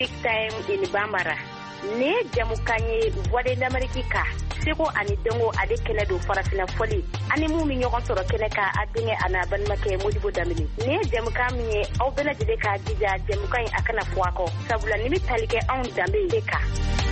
Big time in Bambara. Ne jamukanye voix d'Amérique. Seko ani dongo ade kene do farafina foli ani mu mi ñogon soro kene ka adinge ana ban make Modibo Dambélé ne jamuka mi aw bela jide ka dija jamuka akana fuako sabula nimi talike on Dambélé ka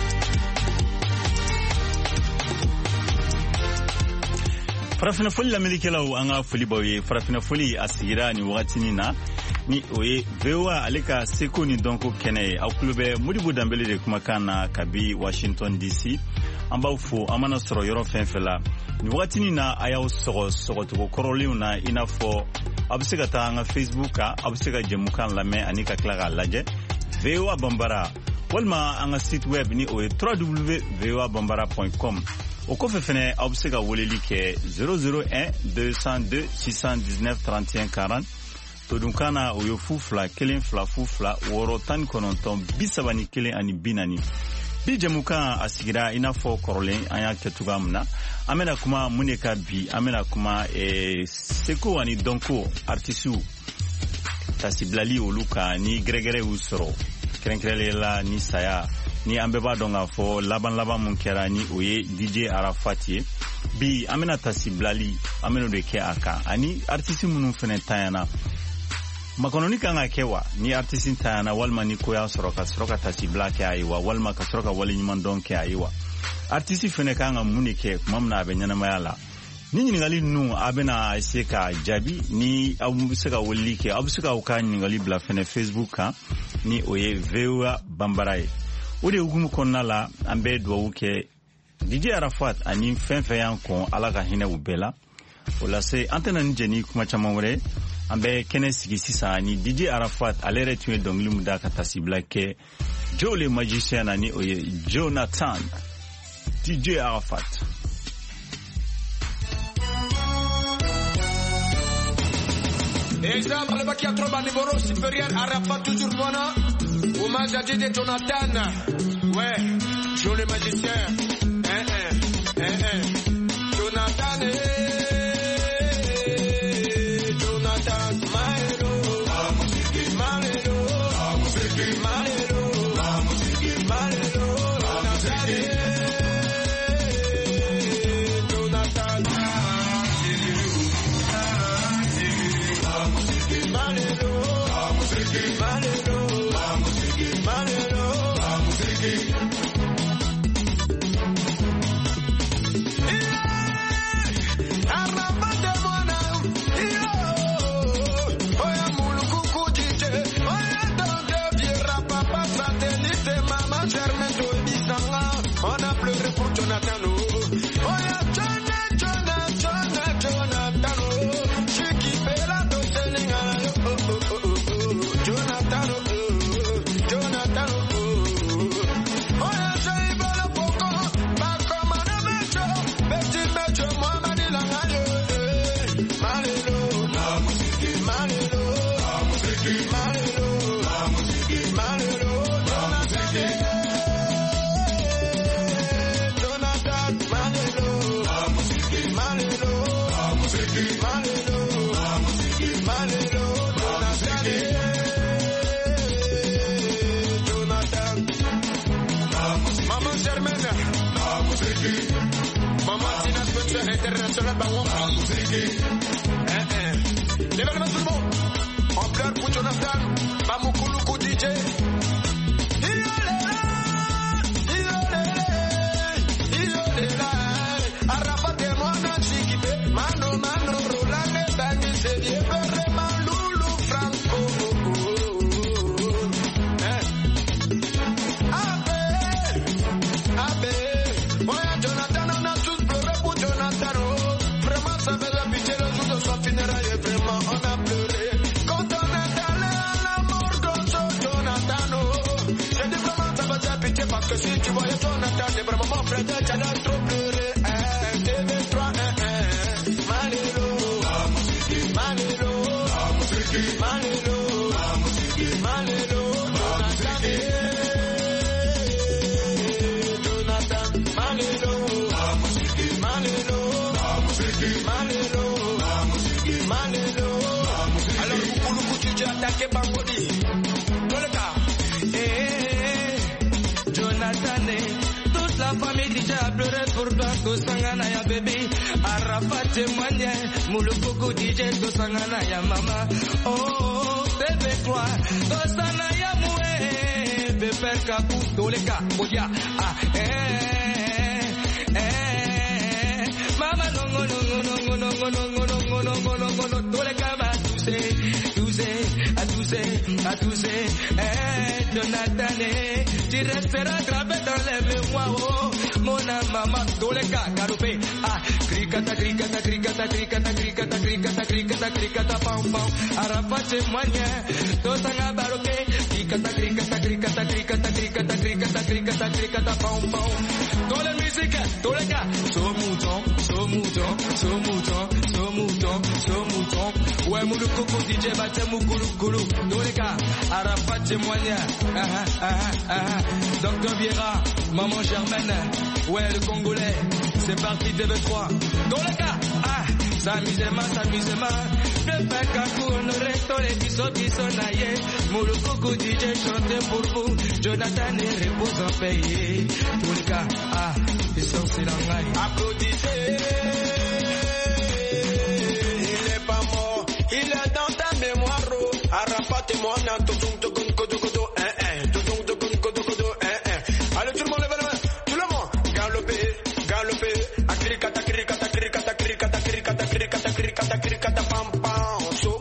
farafina foli lamɛlikɛlaw an ka foli b'aw ye farafina foli a sigira ni wagatini na ni o ye VOA ale ka seko ni dɔnko kɛnɛ ye aw tulo bɛ Modibo Dambélé de kumakan na kabi Washington DC an b'aw fo an mana sɔrɔ yɔrɔ fɛn fɛn la ni wagatini na a y'aw sɔgɔ sɔgɔcogo kɔrɔlenw na i n'a fɔ a bɛ se ka taa an ka Facebook kan a bɛ se ka jɛmukan lamɛn ani ka tila k'a lajɛ VOA Bambara walima an ka site web ni o ye www.voabambara.com o kɔfɛ fɛnɛ aw bɛ se ka weleli kɛ 001 202 619 31 40 todunkan na o ye 02 12 02 619 31 ani 40 bi jamukan a sigira i n'a fɔ kɔrɔlen an y'a kɛ cogoya min na an bɛna kuma mun de ka bi an bɛna kuma seko ani dɔnko artisiw tasibilali olu kan ni gɛrɛgɛrɛ y'u sɔrɔ kɛrɛnkɛrɛnnen la ni saya ni an bɛɛ b'a dɔn k'a fɔ laban mun kɛra ni o ye DJ Arafat ye bi an bɛna tasibilali an bɛna o de kɛ a kan ani artisi minnu fɛnɛ tanyana makɔnɔni kan ka kɛ wa ni artiste tanyana walima ni ko y'a sɔrɔ ka sɔrɔ ka tasibila kɛ a ye wa walima ka sɔrɔ ka waleɲuman dɔn kɛ a ye wa artiste fɛnɛ kan ka mun de kɛ tuma min na a bɛ ɲɛnamaya la ni ɲininkali ninnu a bɛna essayer ka jaabi ni aw bɛ se ka weleli kɛ aw bɛ se ka aw ka ɲininkali bila fɛnɛ Facebook kan ni o ye VOA Bambara ye o de hukumu kɔnɔna la an bɛ dugawu kɛ DJ Arafat ani fɛn fɛn y'an kɔn Ala ka hinɛ u bɛɛ la o la se an tɛna ni jɛni kuma caman wɛrɛ an bɛ kɛnɛ sigi sisan ni DJ Arafat ale yɛrɛ tun ye dɔnkili min da ka tasibila kɛ Joe le magicien na ni o ye Jonathan DJ Arafat. Exemple, le bac qui a trop bas niveau supérieur, Arafat toujours voilà. Hommage à DJ Jonathan. Ouais, Joe le magicien. Jonathan international bawon l'événement tout le monde en pleure pour Jonathan Bamukuluku DJ Arafat et moi n'a chiquipé mano Roland Dani c'est bien vraiment Loulou Franco Abe Jonathan on a tous pleuré pour Jonathan vraiment ça fait la pitié le jour de son funérailles vraiment on a pleuré quand on est allé à la mort de ce Jonathan j'ai dit vraiment ça fait la pitié parce que si tu voyais Jonathan c'est vraiment mon frère tu allais trop pleurer TV3 Malilo Malilo Malilo Malilo Jonathan Malilo Malilo Malilo alors Kuluku tu as attaqué Bangodi dans le cas Jonathan, toute la famille DJ a pleuré pour toi, Tosangana ya bébé, Arafat témoignait, Moulokoko DJ, Tosangana ya maman, oh, bébé toi, Tosangana ya moué, bébé Kakou, Doleka, Oya, ah, Mama nongo nongo nongo nongo nongo nongo nongo nongo nongo Doleka ma à tous Jonathan, tu resteras gravé dans les mémoires, oh, mon maman, Doleka, Galopé, ah, cricata, cricata, cricata, cricata, cricata, cricata, cricata, cricata, pam, pam, Arafat témoignait, Tosanga Baroké, cricata, cricata, cricata, cricata, cricata, cricata, cricata, cricata, pam, pam, dans la musique, Doleka, so mouton, ouais, Moulokoko DJ, Baté Moukoulou, Doleka, Arafat témoignait, Docteur Viera, Maman Germaine, ouais, le Congolais, c'est parti TV3, Doleka, ah, s'amusement, le Pekakou, honoré, Tolé, Biso, Naye, Moulokoko DJ, chantez pour vous, Jonathan et repose en paix, Doleka, ah, ils sont silangaï, applaudissez, il est pas mort, il est dans ta mémoire, Arafat et moi, allez tout le monde lève la main, tout le monde, galopez, akrikata, krikata, krikata, krikata, krikata, krikata, krikata, krikata, pam pam, so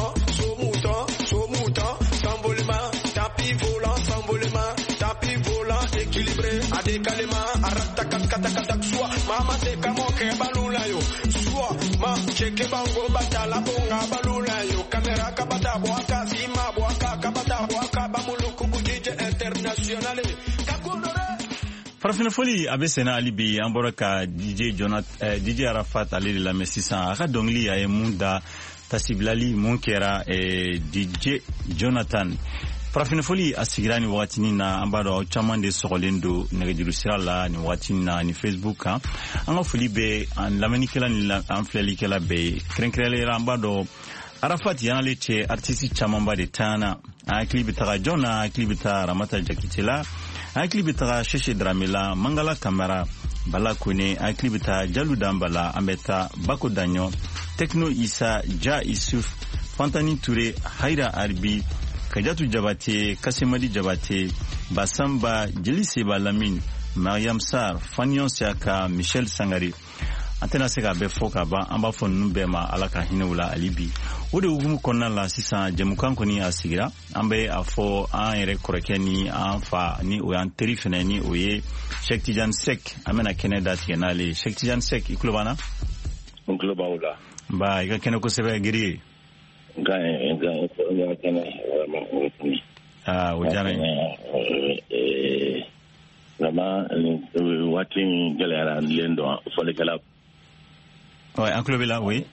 mouton, s'envolement, tapis volant, équilibré, adécalement, arratakatakata, soit, mama te kamo ke balula yo, soit, ma cheke bango batala bonga balula yo, caméra kabata boaka, sima boaka, kabata boaka, bamuluku bujije internationale, kakunore. Farafina foli abe sena alibi an bɔra ka DJ Arafat ale de lamɛn sisan a ka dɔnkili a ye mun da tasibilali mun kɛra DJ Jonathan. Farafina foli a sigira ni wagatinin na an b'a dɔn aw caman de sɔgɔlen don nɛgɛjuru sira la ni wagatinin na ni Facebook kan. An ka foli bɛ an lamɛnnikɛla ni an filɛlikɛla bɛɛ ye. Kɛrɛnkɛrɛnnenya la an b'a dɔn Arafat y'ale cɛ artiste camanba de tana. An hakili bɛ taga John na, an hakili bɛ taga Ramata Jakite la. Hakili bɛ taga Cheche Dramé la, Mangala Kamara, Bala Kone, hakili bɛ taga Jalu Dambala, an bɛ taa Bako Daɲɔ, Tekno Isa, Ja Isuf, Fantani Touré, Haïra Arbi, Kajatu Jabate, Kasemadi Jabate, Basamba, Jeli Seba Lamine, Mariam Sarr, Fanyon Siaka, Michel Sangare. An tɛna se ka bɛɛ fɔ ka ban, an b'a fɔ ninnu bɛɛ ma Ala ka hinɛw la hali bi. O de hukumu kɔnɔna la sisan jɛmukan kɔni a sigira. An bɛ a fɔ an yɛrɛ kɔrɔkɛ ni an fa ni o y'an teri fɛnɛ ni o ye Cheikh Tidiane Seck. An bɛna kɛnɛ datigɛ n'ale ye. Cheikh Tidiane Seck, i tulo b'an na? N tulo b'aw la. Nba, i ka kɛnɛ kosɛbɛ Giri. N ka kɛnɛ vraiment o ye. O diyara n ye. Vraiment waati min gɛlɛyara n len dɔn fɔlikɛla. Ouais, un club est là, oui.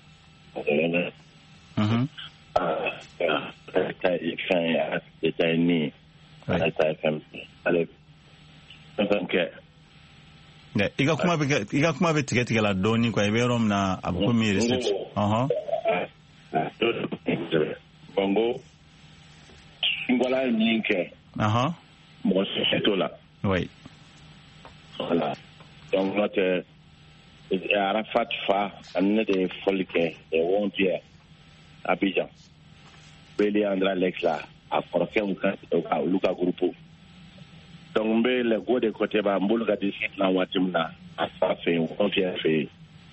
I ka kuma bɛ tigɛ la dɔɔni quoi, i bɛ yɔrɔ min na a bɛ komi restriction. Bongo voilà min kɛ. Mɔgɔ si t'o la. Oui. Voilà. Donc notre Arafat fa amne de foli kɛ Wontier Abidjan. Beli Andra Lex la a kɔrɔkɛ olu ka groupe. Donc n bɛ le go de côté ba n bolo ka di sit na waati min na a fa fɛ Wontier fɛ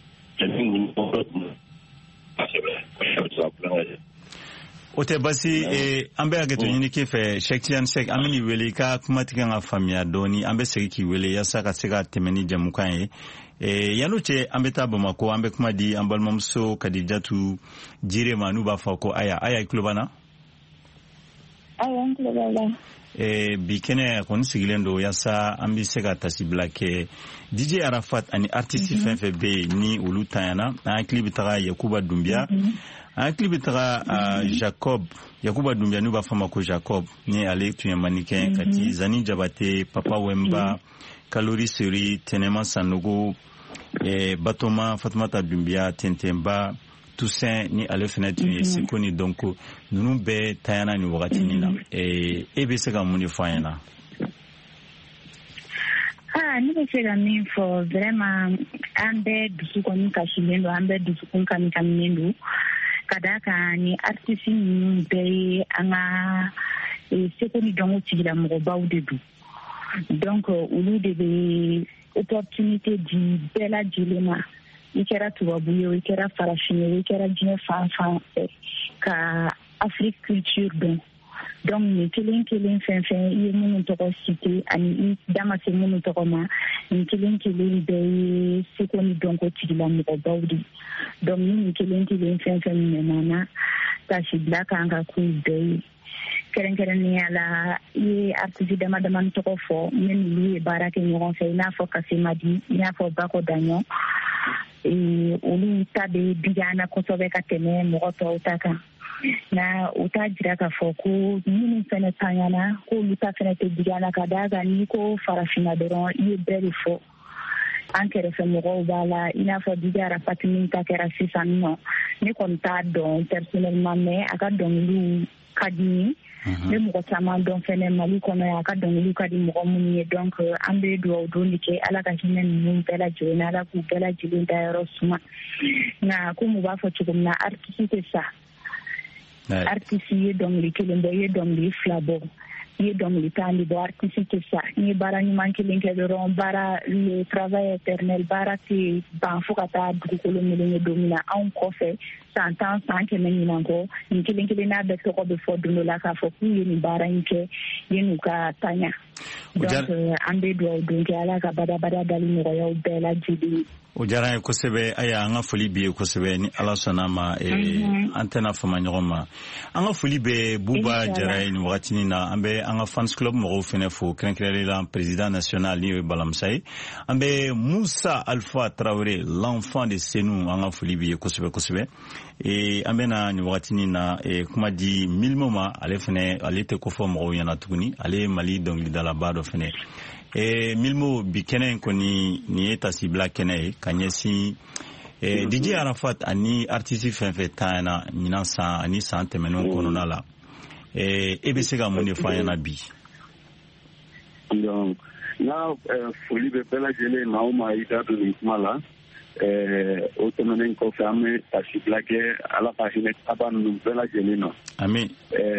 o tɛ basi an bɛ hakɛto ɲini k'i fɛ Cheikh Tidiane Seck an bɛ n'i wele i ka kuma tigɛ ka faamuya dɔɔni an bɛ segin k'i wele yaasa ka se ka tɛmɛ ni jɛmukan ye. Yan'o cɛ an bɛ taa Bamako an bɛ kuma di an balimamuso Kadijatu Jire ma n'u b'a fɔ ko aya i tulo b'an na? Aya n tulo b'a la. Bi kɛnɛ a kɔni sigilen don yaasa an bɛ se ka tasibila kɛ DJ Arafat ani artiste fɛn fɛn bɛ yen ni olu tanyana an hakili bɛ taga Yakuba Doumbia an hakili bɛ taga Yakuba Doumbia n'u b'a fɔ ma ko Jacob ni ale tun ye mannequin ka ti Zani Jabate Papa Wemba Kalori Seri Tenema Sanogo Batoma Fatumata Doumbia Tentemba Toussaint ni ale fɛnɛ tun ye Seko ni Donko ninnu bɛɛ tayana ni wagati ni na e bɛ se ka mun de fɔ an ɲɛna? ne bɛ se ka min fɔ vraiment an bɛɛ dusukun kasilen don, an bɛɛ dusukun kamikaminen don, ka d'a kan ni artiste ninnu bɛɛ ye an ka seko ni dɔnko tigilamɔgɔbaw de don. Donc olu de bɛ opportunité di bɛɛ lajɛlen ma, i kɛra tubabu ye o, i kɛra farafin ye o, i kɛra diɲɛ fan fan fɛ ka Afrique culture dɔn. Donc ni kelen kelen fɛn fɛn i ye minnu tɔgɔ cité ani i da ma se minnu tɔgɔ ma, ni kelen kelen bɛɛ ye seko ni dɔnko tigilamɔgɔbaw de. Donc ni kelen kelen fɛn fɛn minɛna na tasi bila kan ka k'u bɛɛ ye. Kɛrɛnkɛrɛnnenya la i ye artiste dama damani tɔgɔ fɔ ne n'olu ye baara kɛ ɲɔgɔn fɛ, i n'a fɔ Kasemadi, i n'a fɔ Bako Daɲɔn, olu ta bɛ diya an na kosɛbɛ ka tɛmɛ mɔgɔ tɔw ta kan. Na o t'a jira k'a fɔ ko minnu fɛnɛ tanyana k'olu ta fɛnɛ tɛ diya an na, ka d'a kan n'i ko farafinna dɔrɔn i ye bɛɛ de fɔ. An kɛrɛfɛ mɔgɔw b'a la, i n'a fɔ DJ Arafat min ta kɛra sisan nɔ, ne kɔni t'a dɔn personnellement mais a ka dɔnkiliw ka di n ye. Ne mɔgɔ caman dɔn fɛnɛ Mali kɔnɔ yan, a ka dɔnkiliw ka di mɔgɔ minnu ye. Donc an bɛ dugawu don de kɛ Ala ka hinɛ ninnu bɛɛ lajɛlen na, Ala k'u bɛɛ lajɛlen dayɔrɔ suma. Nka komi u b'a fɔ cogo min na artiste tɛ sa. Artiste ye dɔnkili kelen bɔ, i ye dɔnkili fila bɔ, i ye dɔnkili tan de bɔ, artiste tɛ sa. N'i ye baara ɲuman kelen kɛ dɔrɔn baara le travail éternel, baara tɛ ban fo ka taa dugukolo melenge don min na anw kɔfɛ san 10 san 100 ɲinan kɔ, nin kelen kelen n'a bɛɛ tɔgɔ bɛ fɔ don dɔ la k'a fɔ k'u ye nin baara in kɛ ye n'u ka taɲa. Donc an bɛ dugawu don kɛ Ala ka badabada dali nɔgɔyaw bɛɛ lajɛlen. O diyara n ye kosɛbɛ. Aya an ka foli b'i ye kosɛbɛ, ni Ala sɔnna ma an tɛna fama ɲɔgɔn ma. An ka foli bɛ Buba Jara ye nin wagatinin na. An bɛ an ka fans club mɔgɔw fɛnɛ fo, kɛrɛnkɛrɛnnen la président national ni Balamusa ye. An bɛ Musa Alpha Traoré, l'enfant de Senu, an ka foli b'i ye kosɛbɛ kosɛbɛ. An bɛ na nin wagatinin na kuma di Milmo ma, ale fɛnɛ ale tɛ ko fɔ mɔgɔw ɲɛna tuguni, ale ye Mali dɔnkilidalaba dɔ fɛnɛ. Milmo bi kɛnɛ in kɔni nin ye tasibila kɛnɛ ye ka ɲɛsin DJ Arafat ani artiste fɛn fɛn tanyana ɲinan san ani san tɛmɛnenw kɔnɔna la, e bɛ se ka mun de fɔ an ɲɛna bi? Donc n'a foli bɛ bɛɛ lajɛlen ma o ma i da don nin kuma la, o tɛmɛnen kɔfɛ an bɛ tasibila kɛ Ala ka hinɛ taba ninnu bɛɛ lajɛlen na. Amin.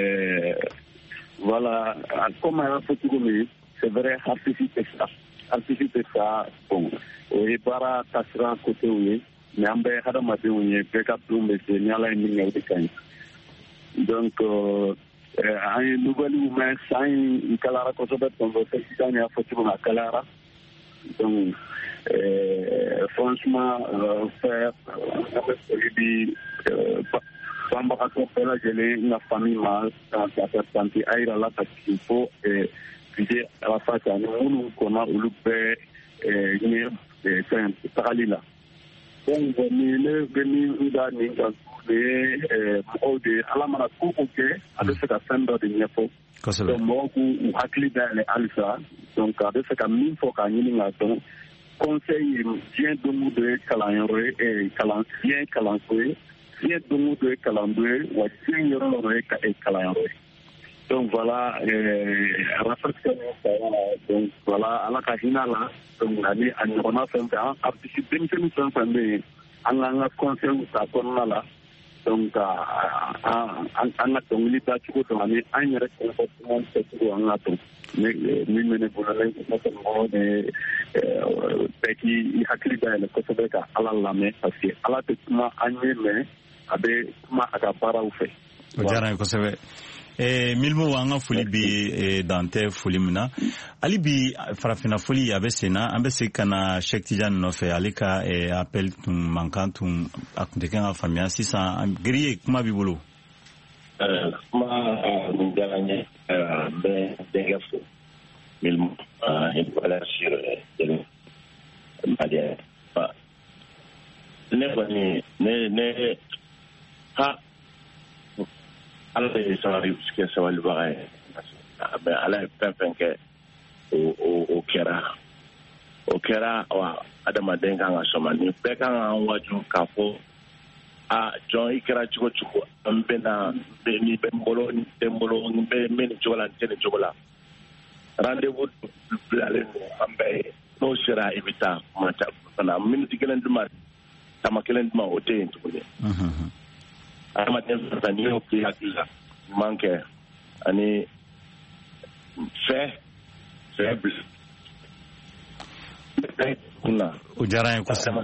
Voilà, comme a y'a fɔ cogo min, c'est vrai, artiste tɛ sa, bon, o ye baara taasira côtéw ye, mais an bɛ hadamadenw ye, bɛɛ ka don bɛ se ni Ala ye min kɛ o de ka ɲi. Donc an ye nouvelles mɛn, san in kalayara kosɛbɛ, tonton président y'a fɔ cogo min a kalayara. Donc franchement frère, an bɛ foli di banbagatɔ bɛɛ lajɛlen, n ka famille ma, ka santé a yira la ka sigi fo DJ Arafat ani minnu kɔnna olu bɛɛ ɲɛ fɛn tagali la. Donc ni ne bɛ min da nin kan o ye mɔgɔw de Ala mana ko o kɛ a bɛ se ka fɛn dɔ de ɲɛfɔ. Donc mɔgɔw k'u hakili dayɛlɛ halisa. Donc a bɛ se ka min fɔ k'a ɲini k'a dɔn. Conseil ye diɲɛ don o don ye kalanyɔrɔ ye, diɲɛ kalanso ye, diɲɛ don o don ye kalandon ye, wa diɲɛ yɔrɔ yɔrɔ ye kalanyɔrɔ ye. Donc voilà, Arafat donc voilà, Ala ka hinɛ la, donc ani a ɲɔgɔnna fɛn fɛn, artiste denmisɛnnin fɛn fɛn bɛ yen, an k'an ka conseil ta kɔnɔna la, donc an ka dɔnkili da cogo dɔn ani an yɛrɛ comportement kɛcogo an ka dɔn. Min bɛ ne bolo ne tɛ mɔgɔ de bɛɛ k'i hakili dayɛlɛ kosɛbɛ ka Ala lamɛn, parce que Ala tɛ kuma an ye mais a bɛ kuma a ka baaraw fɛ. O diyara n ye kosɛbɛ. Milmo an ka foli bi dantɛ foli min na, hali bi farafina foli a bɛ sen na, an bɛ se ka na Cheikh Tidiane nɔfɛ, ale ka appel tun mankan tun a tun tɛ kɛ ka faamuya. Sisan Giriye kuma b'i bolo. Kuma min diyara n ye, n bɛ denkɛ fo Milmo, une valeur sur le malien. Ne kɔni ne ha Ala ye sabalibaga ye, Ala ye fɛn fɛn kɛ o kɛra wa adamaden kan ka sɔn ma, ni bɛɛ kan k'an waju k'a fɔ jɔn i kɛra cogo cogo an bɛna ni bɛ n bolo ni tɛ n bolo, n bɛ nin cogo la n tɛ nin cogo la, rendez-vous bilalen don an bɛɛ ye, no sera ibita mata sana minute kelen duma tama kelen duma ote tukule ama tem tani o ki hakila manke ani bis kuna ujara en kusema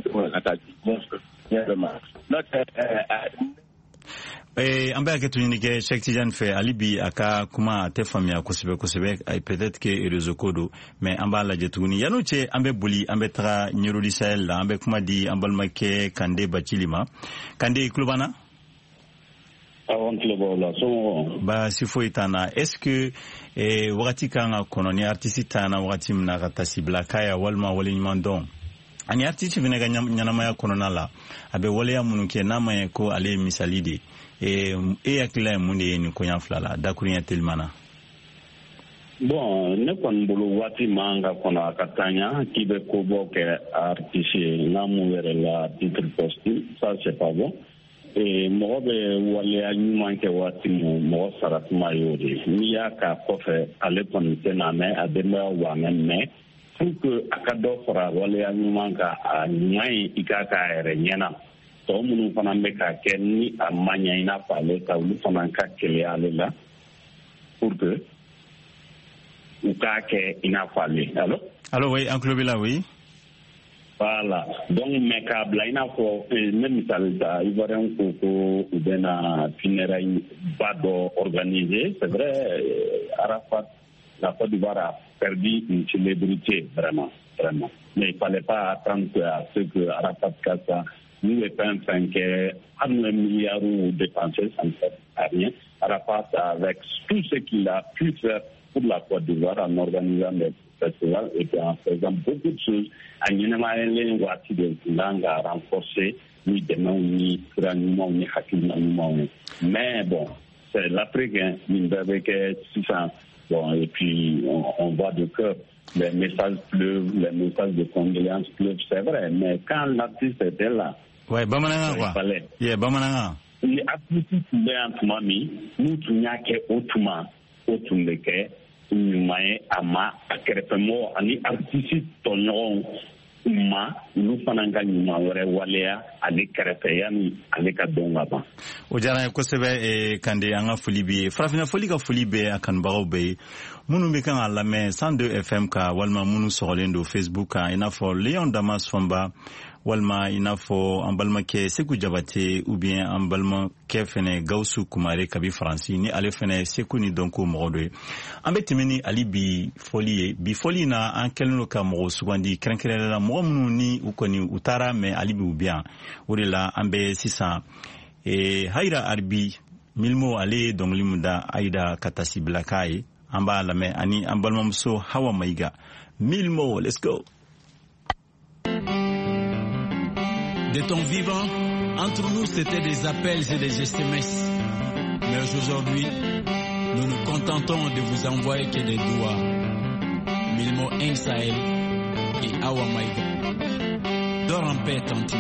ambe aketunike Cheikh Tidiane fe alibi aka kuma tefamia kusebe peut-être que réseau kodo mais amba la jetuni yanoche ambe buli ambe tra nyurudi sahel ambe kuma di ambalmake kande bachilima kande klubana avant le la so ba sifo itana est-ce que wakati kanga kononi artiste tana wakati mna tasibla kaya walma walinymandon ani artiste vinega nyanama ya kononala abe wale ya munuke nama ya ko ale misalide yakila munde ni konya flala dakunya telmana bon ne kon bulu wati manga kona katanya kibe ko boke artiste namu were la titre poste ça c'est pas bon mo be wale anyuma ke wati mo sarat mayori ni ya ka kofe ale kon tename adema wa men pour que akado fora wale anyuma ka nyai ikaka ere nyana to munu fana be ka kenni amanya ina pale ka lu fana ka kele alela pour que ukake ina pale allo oui enclobila oui voilà donc me ka bla ina ko même salta ivoirien ko ubena funérailles bado organisé c'est vrai Arafat la Côte d'Ivoire a perdu une célébrité vraiment mais il fallait pas attendre à ce que Arafat Kassa nous les peintres que à 1 milliard dépensés ça ne fait rien. Arafat avec tout ce qu'il a pu faire pour la Côte d'Ivoire en organisant des festivals et en faisant beaucoup de choses à Nyenamaëlen Wati de langue à renforcer ni demain ni grandement ni hakimement mais bon c'est l'Afrique avec 600 bon et puis on voit de cœur les messages pleuvent les messages de condoléances pleuvent c'est vrai mais quand l'artiste était là ouais bamananga quoi yeah bamananga ni artiste de mami mutu nyake otuma otumeke nyumae ama akrepemo ani artiste tonyon ma nous fananga nyuma wore walea ali krepe yani ali ka donga ba o jara ko sebe kande anga fulibi frafina folika fulibe akan barobe munu be kan ala me 102 FM ka walma munu sorolendo Facebook ka ina for Leon Damas Fomba walma ina fo ambalma ke Sekou Jabate ou bien ambalma ke fene Gausu Kumare kabi Franci ni ale fene Sekou ni donko morodwe ambe timeni ali bi folie na ankelno ka mo sugandi krenkere la mo munu ni ukoni utara me ali bi bien urila ambe sisa haira arbi milmo ale donglimuda aida katasi blakai amba la me ani ambalma mso hawa maiga milmo let's go. De ton vivant, entre nous c'était des appels et des SMS. Mais aujourd'hui, nous nous contentons de vous envoyer que des doigts. Milmo Sahel et Awa Maïga. Dors en paix, tanti.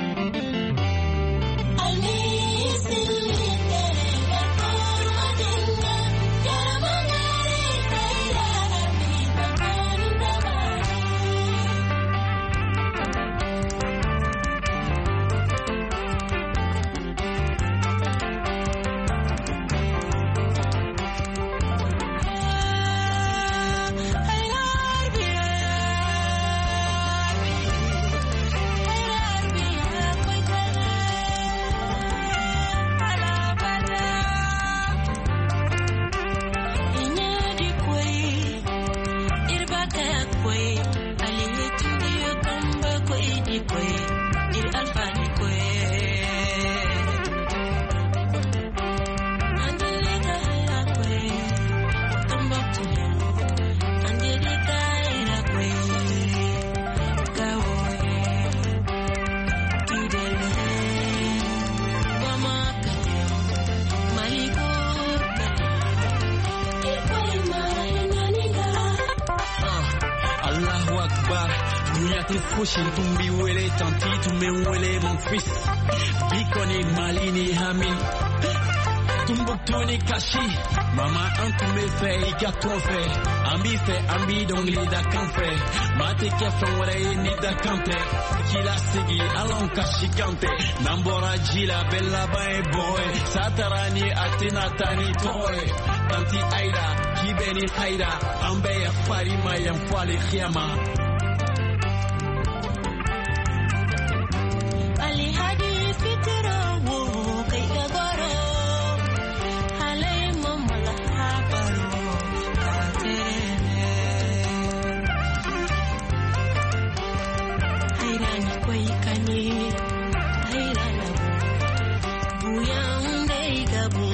Tumbi wele tanti tume wele mon fils Bikoni malini hami Tumbuktu ni kashi mama antu me fe ikato fe ambi fe ambi dongli da kanfe mate ke fawre ni da kante kila sigi alon kashi kante nambora jila bella bay boy satarani atina tani toy tanti aida kibeni haida ambe ya farima ya mfali khiyama ali hadi fitro wo kaya goro hale mama la habaro atere hairani koi kani hairana buyang dei gabu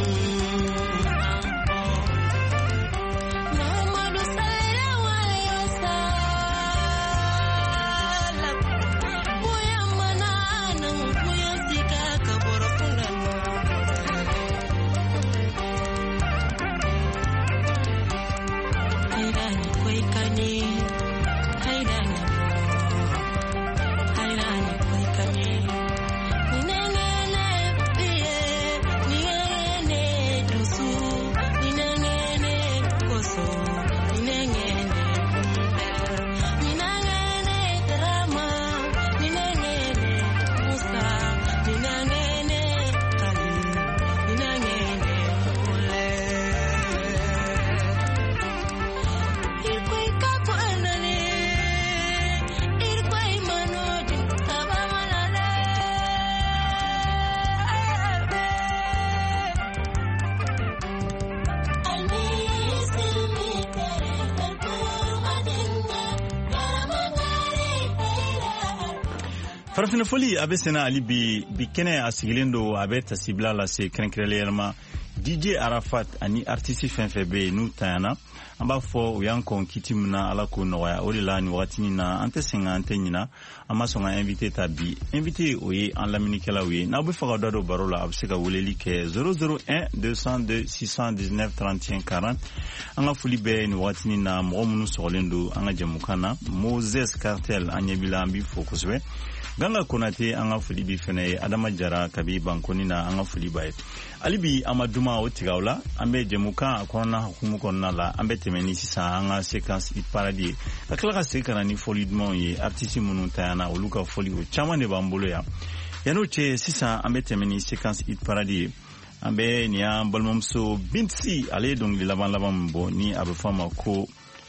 farafina foli abe sena ali bi kene asigilen do abe tasibla la se krenkrelema DJ Arafat ani artiste fenfebe nu tayana amba fo uyankon kitimna ala ko noya olila ni watini na antesenga antenya ama songa invité tabi invité oye en laminikela oye na bu faga dodo barola absika woleli ke 001 202 619 31 40 anga fuli be ni watini na momunu solendo anga jamukana Moses Cartel anyebila ambi focuswe ganga konate anga fuli bi fene adama jara kabi bankoni na anga fuli bae alibi amaduma otigawla ambe jemuka akona hukumu konna la ambe temeni sisa anga séquence hit paradis kakla sekana ni foli dmon ye artiste munu tayana oluka foli o chama ne bambolo ya yano che sisa ambe temeni séquence hit paradis ambe ni ambalmomso bintsi ale donc li laban mbo ni abafama ko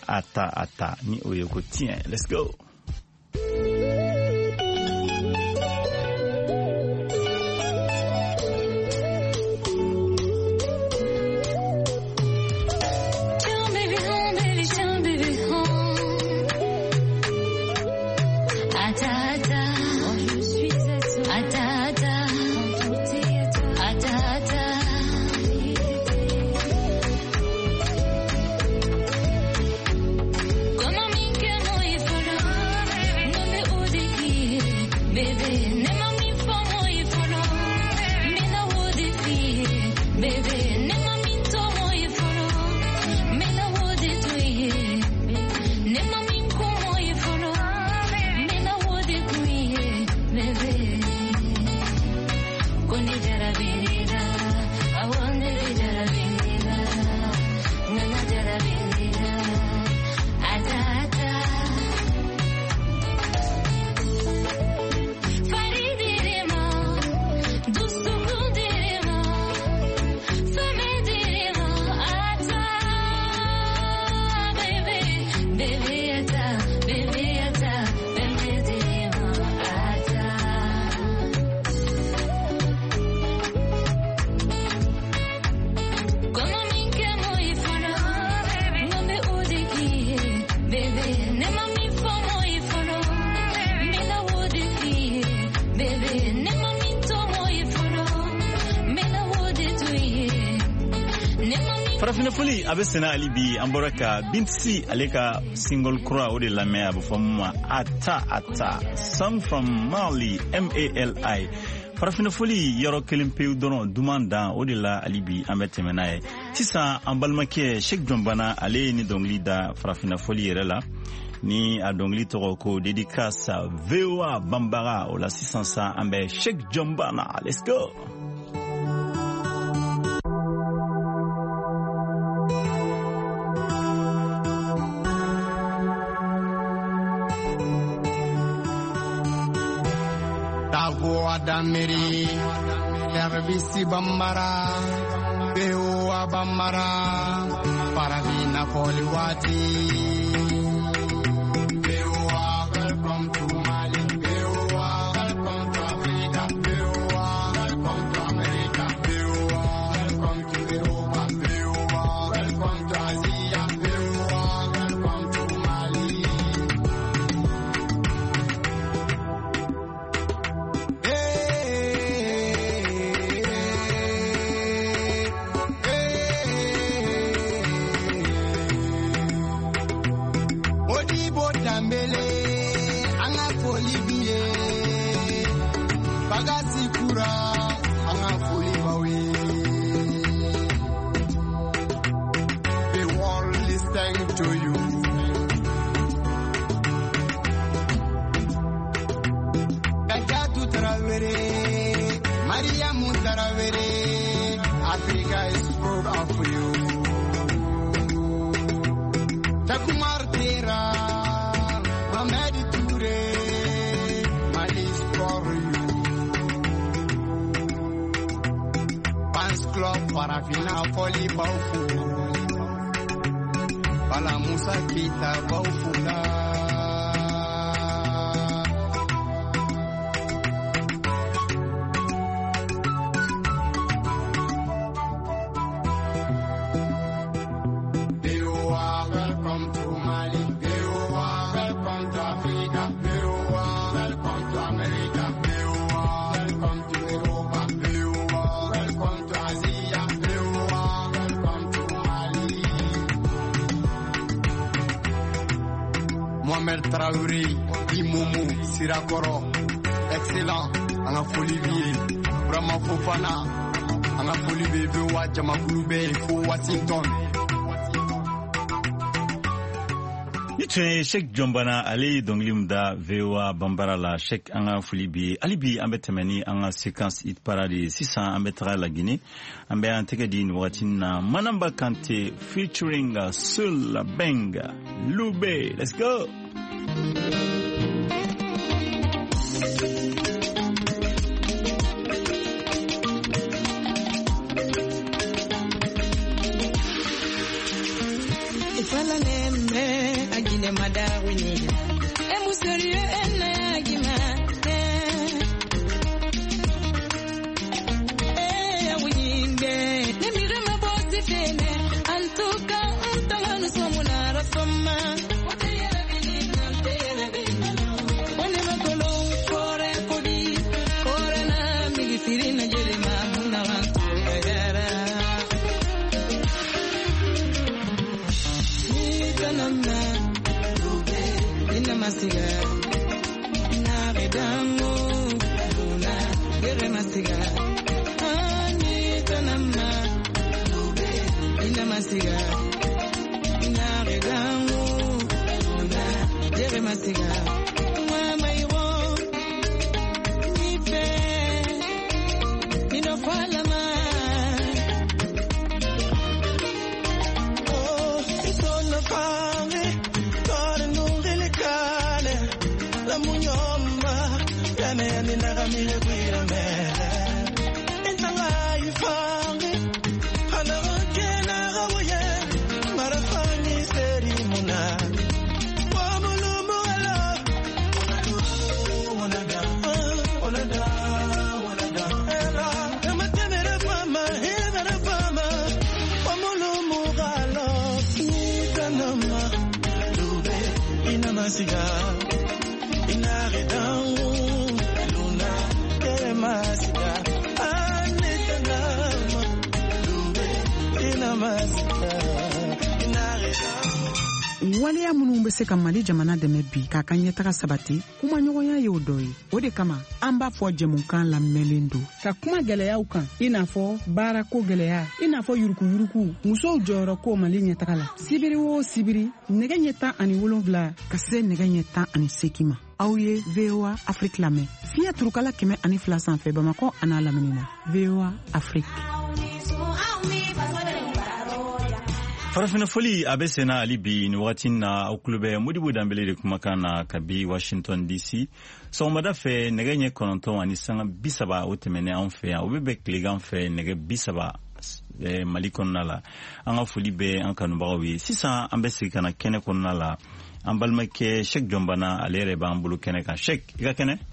ata ni oyeko tiens let's go. Foli abesena alibi amboraka bintsi aleka single kura ode la me abufamma ata song from Mali MALI farafina foli yoro kelimpe dono dumanda ode la alibi ametemenaye tisa ambalmake Sheikh Jombana ale ni dongli da farafina foli yerela ni adongli toko dédicace VOA Bambara o la 600 ambe Sheikh Jombana let's go. boa damiri Herbisi bambara Beoa bambara Paravina poliwati Beoa welcome to Mali Beoa welcome to Africa Beoa welcome to America Beoa welcome to Europa Beoa welcome to Asia Beoa welcome to Mali Africa is proud of you. Takumar Tera, Mohamed Toure, Mali is for you. Fans Club, Parafina, Foli, Baufu. Bala Musa Kita, Baufula. Mohamed Traoré, Imoumou, Sirakoro, excellent, Anga Folivier, Brahma Fofana, Anga Folivier, Bewa, Jamakulube, Fo Washington. Niche Sheikh Jombana Ali Donglimda VOA Bambara la Sheikh Anga Folibi Alibi Ambetemeni Anga séquence hit parade 600 Ambetra la Guinée Ambe Antegedi Watina Manamba Kante featuring Sul Benga Lube. Let's go. Madawini emusori ena gima awinde nemire mabosi fene antuka antangano somuna rafama one magolo kore kodi kore na migisiri na jerema na wantera ni kanama Masiga, na redango, luna, gere masiga, anita nama, lube, ina masiga, na redango, luna, gere masiga, mama iwo, nipe, inofalama, oh, isonofame. La munyoma, yana yani nagamile kuira mele. Intanga ifangi, hana wakena gawoye, marafani seri muna. Wamulumu ala, wanada. Ela, ematemere fama, hevere fama. Wamulumu galo, nikanama, lube, inamasiga. Waleya minnu bɛ se ka Mali jamana dɛmɛ bi k'a ka ɲɛtaga sabati kuma ɲɔgɔnya ye o dɔ ye. O de kama an b'a fɔ jɛmukan lamɛnlen don ka kuma gɛlɛyaw kan i n'a fɔ baarako gɛlɛya i n'a fɔ yurukuyuruku musow jɔyɔrɔ ko Mali ɲɛtaga la sibiri o sibiri nɛgɛ ɲɛ 17 ka se nɛgɛ ɲɛ 18 ma. Aw ye VOA Afrique lamɛn fiɲɛ turukala 102 sanfɛ Bamakɔ a n'a lamini na. VOA Afrique. farafina foli a bɛ senna hali bi ni wagati na aw tulo bɛ Modibo Danbele de kumakan na kabi Washington DC sɔgɔmada fɛ nɛgɛ ɲɛ 9 ani sanga 30 o tɛmɛnen an fɛ yan o bɛ bɛn tilegan fɛ nɛgɛ 30 Mali kɔnɔna la an ka foli bɛ an kanubagaw ye sisan an bɛ segin ka na kɛnɛ kɔnɔna la an balimakɛ Sheikh Jɔnbana ale yɛrɛ b'an bolo kɛnɛ kan Sheikh i ka kɛnɛ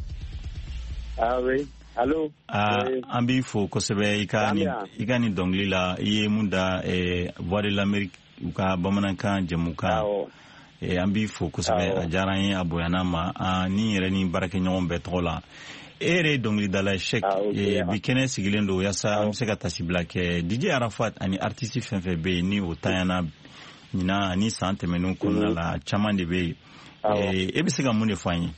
oui allo an b'i fo kosɛbɛ i ka ni dɔnkili la i ye mun da Voix de l'Amérique u ka bamanankan jɛmukan an b'i fo kosɛbɛ a diyara an ye a bonyana ma ni yɛrɛ ni baarakɛɲɔgɔn bɛɛ tɔgɔ la e yɛrɛ ye dɔnkilidala Sheikh bi kɛnɛ sigilen don yasa an bɛ se ka tasibila kɛ DJ Arafat ani artiste fɛn fɛn bɛ yen ni o tanyana ɲina ani san tɛmɛnenw kɔnɔna la caman de bɛ yen e bɛ se ka mun de fɔ an ye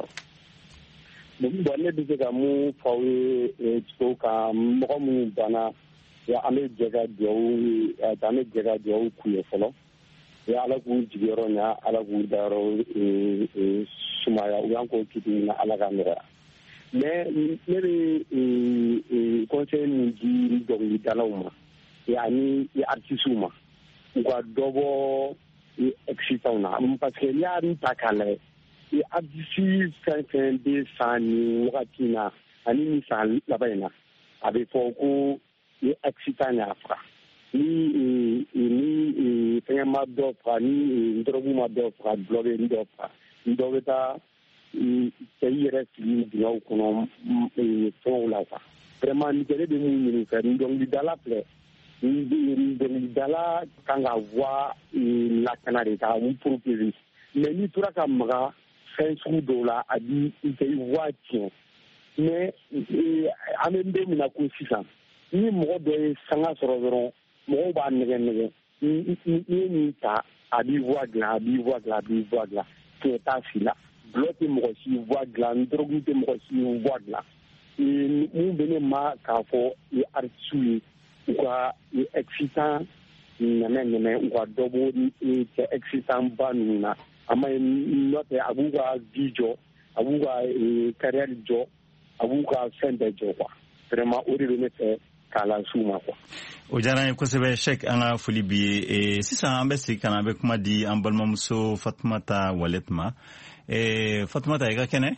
bon ne bɛ se ka mun fɔ aw ye cogo ka mɔgɔ minnu banna an bɛ jɛ ka dugawu k'u ye fɔlɔ ala k'u jigiyɔrɔ ɲa ala k'u dayɔrɔ sumaya u y'an k'o kiti na ala ka nɔgɔya mais ne bɛ conseil min di dɔnkilidalaw ma ani artistes ma u ka dɔ bɔ excitant na parce que n'i y'a ta k'a lajɛ artiste fɛn fɛn bɛ san ni wagati na ani ni san laban in na a bɛ fɔ ko excitant y'a faga ni fɛngɛ ma dɔ faga ni drogue ma dɔ faga dulɔ bɛ dɔ faga ni dɔ bɛ taa cɛ i yɛrɛ fili dingɛw kɔnɔ fɛnw la quoi vraiment ni kɛlɛ bɛ mun ɲini fɛ ni dɔnkilidala filɛ ni dɔnkilidala kan ka voix lakana de ka mun proposer mais n'i tora ka maga fɛn sugu dɔw la a bi i tɛ i voix tiɲɛ mais an bɛ min na ko sisan ni mɔgɔ dɔ ye sanga sɔrɔ dɔrɔn mɔgɔw b'a nɛgɛ n'i ye min ta a b'i voix dilan tiɲɛ t'a si la dulɔ tɛ mɔgɔ si voix dilan drogue tɛ mɔgɔ si voix dilan mun bɛ ne ma k'a fɔ artistes ye u ka excitant ɲɛmɛ u ka dɔ bɔ cɛ excitant ba ninnu na a ma n'o tɛ a b'u ka vie jɔ a b'u ka carrière jɔ a b'u ka fɛn bɛɛ jɔ quoi vraiment o de bɛ ne fɛ k'a las'u ma quoi. o diyara an ye kosɛbɛ Sheikh an ka foli b'i ye sisan an bɛ segin ka na an bɛ kuma di an balimamuso Fatumata Walet ma Fatumata i ka kɛnɛ.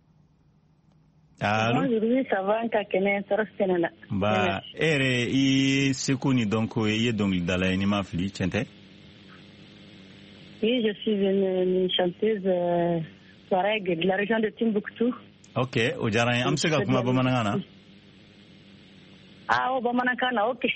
Allo ça va ka kɛnɛ tɔɔrɔ sɛnɛ la. Ba e yɛrɛ i seko ni dɔnko i ye dɔnkilidala ye n'i ma fili tiɲɛ tɛ. Oui, je suis une chanteuse Touareg de la région de Timbuktu. Ok, o diyara an ye an bɛ se ka kuma bamanankan na. O bamanankan na ok.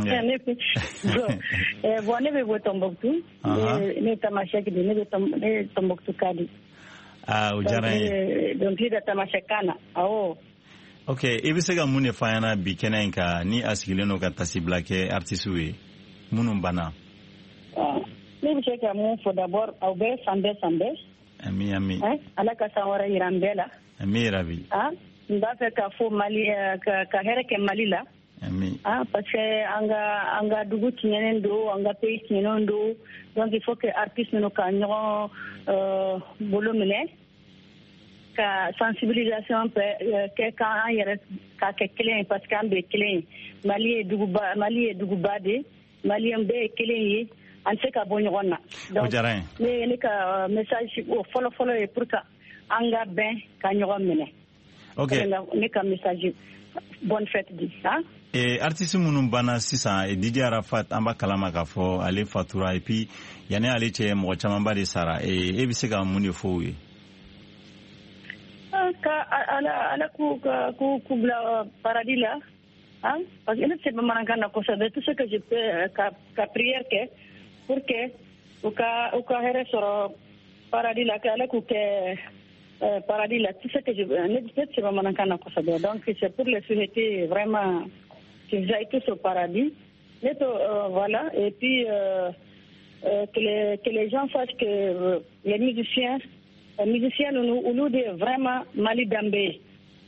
Bon ne bɛ bɔ Tombouctou ne Tamasek de ne bɛ Tombouctou ka di. O diyara an ye. Dɔnkili da Tamasɛkan na awɔ. Ok, i bɛ se ka mun de fɔ an ɲɛna bi kɛnɛ in kan ni a sigilen don ka tasibila kɛ artistes ye minnu banna. Ne bɛ se ka mun fɔ d'abord aw bɛɛ san bɛɛ. Ami. Ala ka san wɛrɛ yira an bɛɛ la. Ami rabi. N b'a fɛ ka fɔ Mali ka hɛrɛ kɛ Mali la. Ami. Parce que an ka dugu tiɲɛnen don an ka pays tiɲɛnen don donc il faut que artistes ninnu ka ɲɔgɔn bolo minɛ ka sensibilisation kɛ k'an yɛrɛ ka kɛ kelen ye parce que an bɛɛ kelen ye Mali ye duguba de Maliyɛn bɛɛ ye kelen ye an tɛ se ka bɔ ɲɔgɔn na. O diyara an ye. Ne ka message o fɔlɔ ye pour que an ka bɛn ka ɲɔgɔn minɛ. Ok. Ne ka message bonne fête di artiste minnu banna sisan DJ Arafat an b'a kalama k'a fɔ ale fatura et puis yanni ale cɛ mɔgɔ camanba de sara e bɛ se ka mun de fɔ u ye. Ka ala k'u bila paradis la parce que ne tɛ se bamanankan na kosɛbɛ tout ce que je peux ka prière kɛ pour que u ka hɛrɛ sɔrɔ paradis la que ala k'u kɛ paradis là, tout ce que je ne sais pas manankana kosabé. Donc c'est pour les souhaiter vraiment qu'ils aillent tous au paradis. Voilà, et puis que les gens sachent que les musiciens nous disent vraiment Mali Dambé.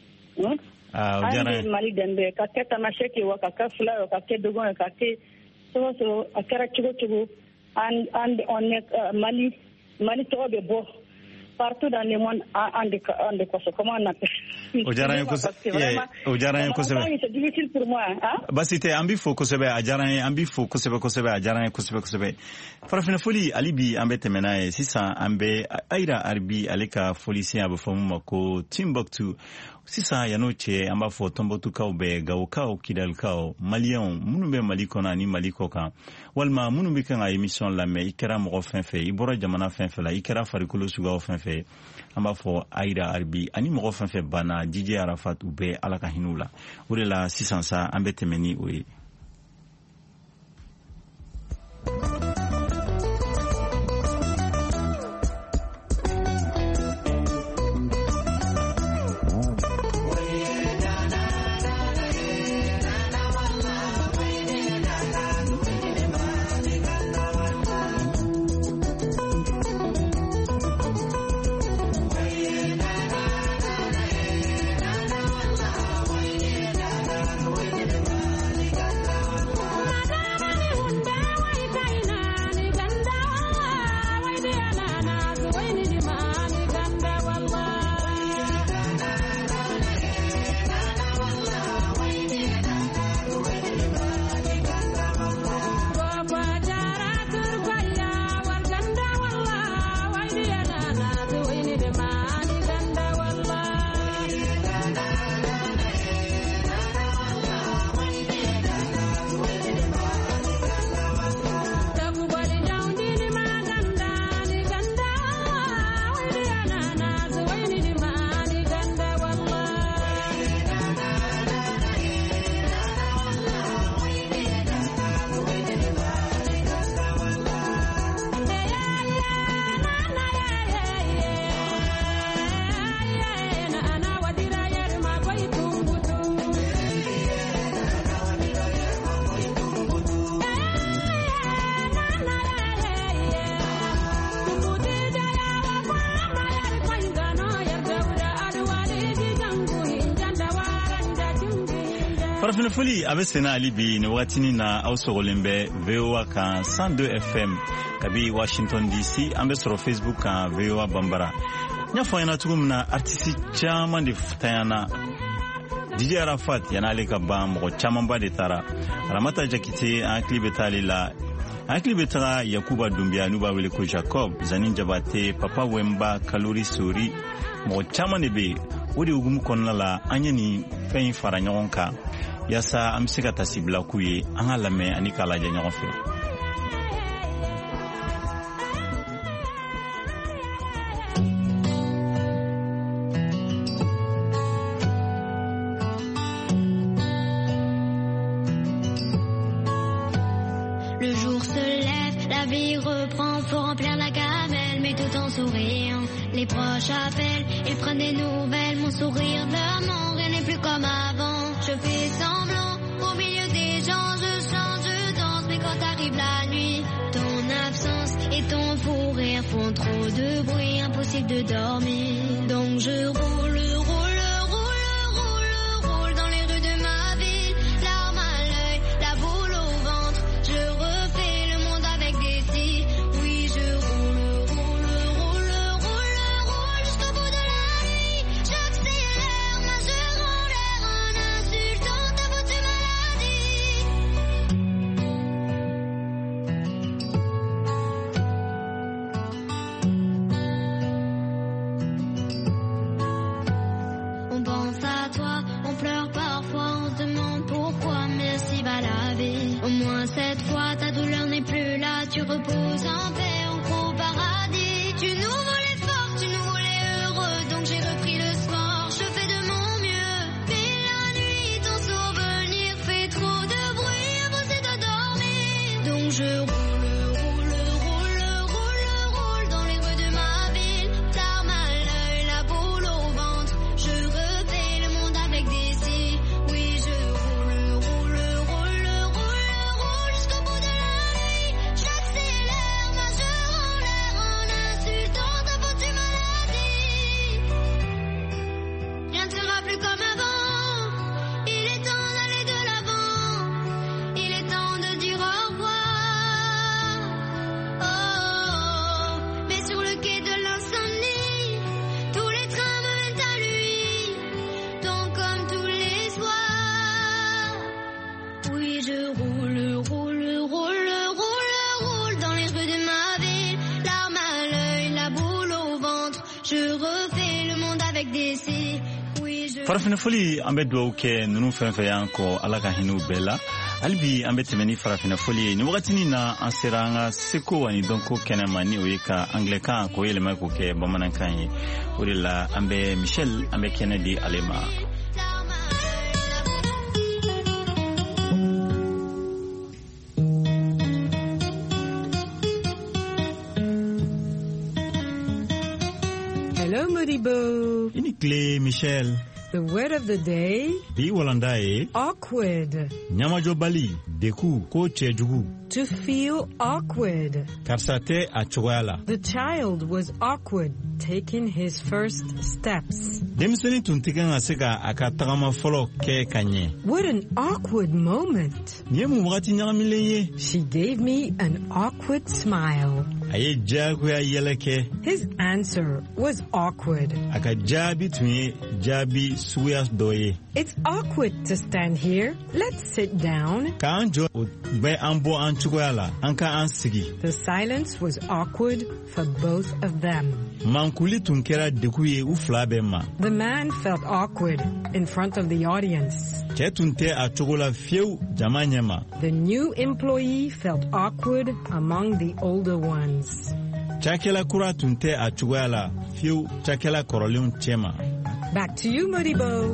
Mali Dambé, kaketa masheki wa kakafula wa kakedogo wa kake so akara chugo and on Mali to be beau partout dans le monde en de comment on appelle O diyara n ye kosɛbɛ. C'est difficile pour moi. Basi tɛ, an b'i fo kosɛbɛ, a diyara n ye, an b'i fo kosɛbɛ, a diyara n ye kosɛbɛ. Farafina foli, hali bi an bɛ tɛmɛ n'a ye. Sisan an bɛ Ayira Aribi ale ka foli sen a bɛ fɔ mun ma ko Timbuktu. Sisan yan'o cɛ an b'a fɔ Tɔnbɔkutukaw bɛɛ, Gawokaw, Kidalikaw, Maliyɛnw minnu bɛ Mali kɔnɔ ani Mali kɔ kan, walima minnu bɛ kan ka émission lamɛn, i kɛra mɔgɔ fɛn fɛn, i bɔra jamana fɛn fɛn la, i kɛra farikolo suguyaw fɛn fɛn, an b'a fɔ Ayira Aribi ani mɔgɔ fɛn fɛn banna DJ Arafat u bɛɛ Ala ka hinɛ u la. O de la sisan sa an bɛ tɛmɛ ni o ye. Farafina foli a bɛ senna hali bi nin waatinin na aw sɔgɔlen bɛ VOA kan 102 FM kabi Washington DC. An bɛ sɔrɔ Facebook kan VOA Bambara. N y'a fɔ an ɲɛna cogo min na artiste caman de tanyana. DJ Arafat yan'ale ka ban mɔgɔ camanba de taara. Ramata Jakite an hakili bɛ taale la. An hakili bɛ taga Yakuba Dumbiya n'u b'a wele ko Jacob, Zanin Jabate, Papa Wemba, Kalori Sori. Mɔgɔ caman de bɛ yen. O de hukumu kɔnɔna la an ye nin fɛn in fara ɲɔgɔn kan. Yasa an bɛ se ka tasibila k'u ye an ka lamɛn ani k'a lajɛ ɲɔgɔn fɛ. Le jour se lève, la vie reprend, faut remplir la gamelle, mais tout en souriant. Les proches appellent, ils prennent des nouvelles, mon sourire dormant, rien n'est plus comme avant. Je fais semblant, au milieu des gens, je chante, je danse, mais quand arrive la nuit, ton absence et ton fou rire font trop de bruit, impossible de dormir. Donc je roule dans les rues de ma ville, larmes à l'œil, la boule au ventre, je refais le monde avec des cils. Oui, je roule jusqu'au bout de la nuit, j'accélère, majeur en l'air en insultant ta beauté maladie. On pense à toi, on pleure parfois, on se demande pourquoi, merci va la vie. Au moins cette fois, ta douleur n'est plus là, tu reposes en paix, on croit au paradis. Tu nous voulais fort, tu nous voulais heureux, donc j'ai repris le sport, je fais de mon mieux. Mais la nuit, ton souvenir fait trop de bruit, impossible de dormir. Donc je roule dans les rues de ma ville, larmes à l'œil, la boule au ventre, je refais le monde avec des cils. Oui, je roule jusqu'au bout de la nuit, j'accélère. Je refais le monde avec des si. Oui, je... farafina foli an bɛ dugawu kɛ ninnu fɛn fɛn y'an kɔ ala ka hinɛw bɛɛ la hali bi an bɛ tɛmɛ ni farafina foli ye nin wagatinin na an sera an ka seko ani dɔnko kɛnɛ ma ni o ye ka anglɛkan k'o yɛlɛma k'o kɛ bamanankan ye o de la an bɛ michel an bɛ kɛnɛ di ale ma. Hello, Modibo. Inikle, Michel. The word of the day. Bi walanda ye. Awkward. Nyamajo bali, deku, ko chejugu. To feel awkward. Karsate a chogoyala. The child was awkward taking his first steps. Demisoni tuntikan aseka akatagama folo ke kanye. What an awkward moment. Niemu wakati nyagamile ye. She gave me an awkward smile. Aye jaguya yeleke. His answer was awkward. Aka jabi tunye jabi suyas doye. It's awkward to stand here. Let's sit down. Kanjo be ambo anchugoyala anka ansigi. The silence was awkward for both of them. Mankuli tunkera dekuye uflabe ma. The man felt awkward in front of the audience. Chetunte achogola fieu jamanyema. The new employee felt awkward among the older ones. Chakela kura tunte achogola fieu chakela korolium chema. Back to you, Modibo.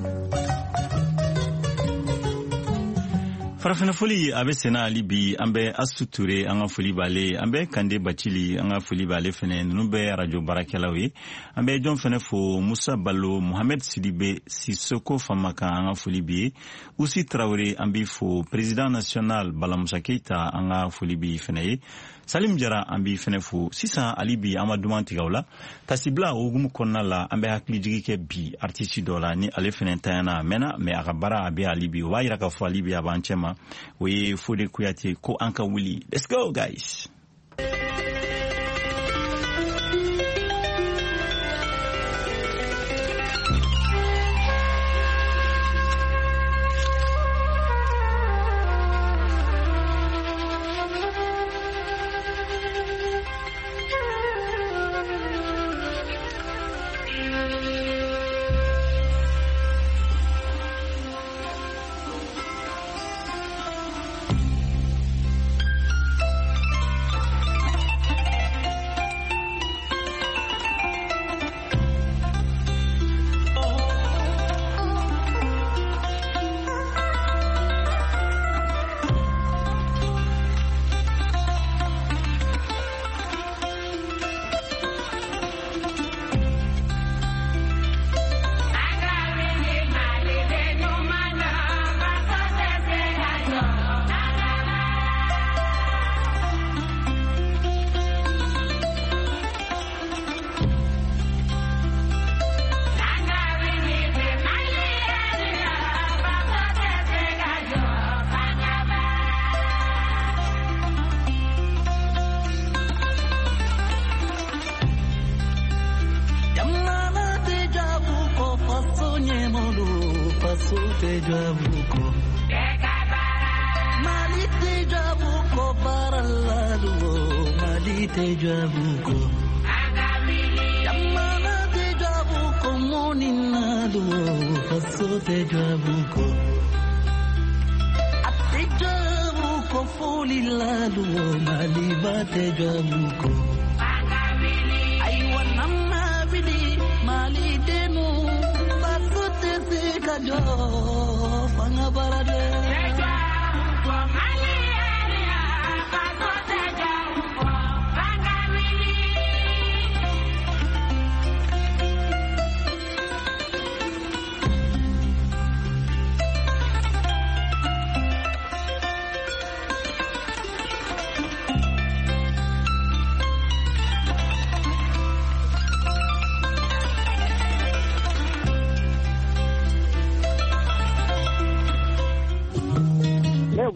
farafina foli a bɛ senna hali bi an bɛ Asu Ture an ka foli b'ale an bɛ Kande Bacili an ka foli b'ale fɛnɛ ninnu bɛ radio baarakɛlaw ye an bɛ jɔn fɛnɛ fo Musa Ballo Mohamed Sidibe Sisoko Famaka an ka foli b'i ye Usi Traoré an b'i fo président national Balamusa Keita an ka foli b'i fɛnɛ ye Salim Jara an b'i fɛnɛ fo sisan hali bi an ma duman tigɛ o la tasibila hukumu kɔnɔna la an bɛ hakilijigi kɛ bi artiste dɔ la ni ale fɛnɛ tanyana a mɛnna mais a ka baara a bɛ hali bi o b'a yira k'a fɔ hali bi a b'an cɛ ma o ye Fode Kuyate ko an ka wuli. Let's go guys.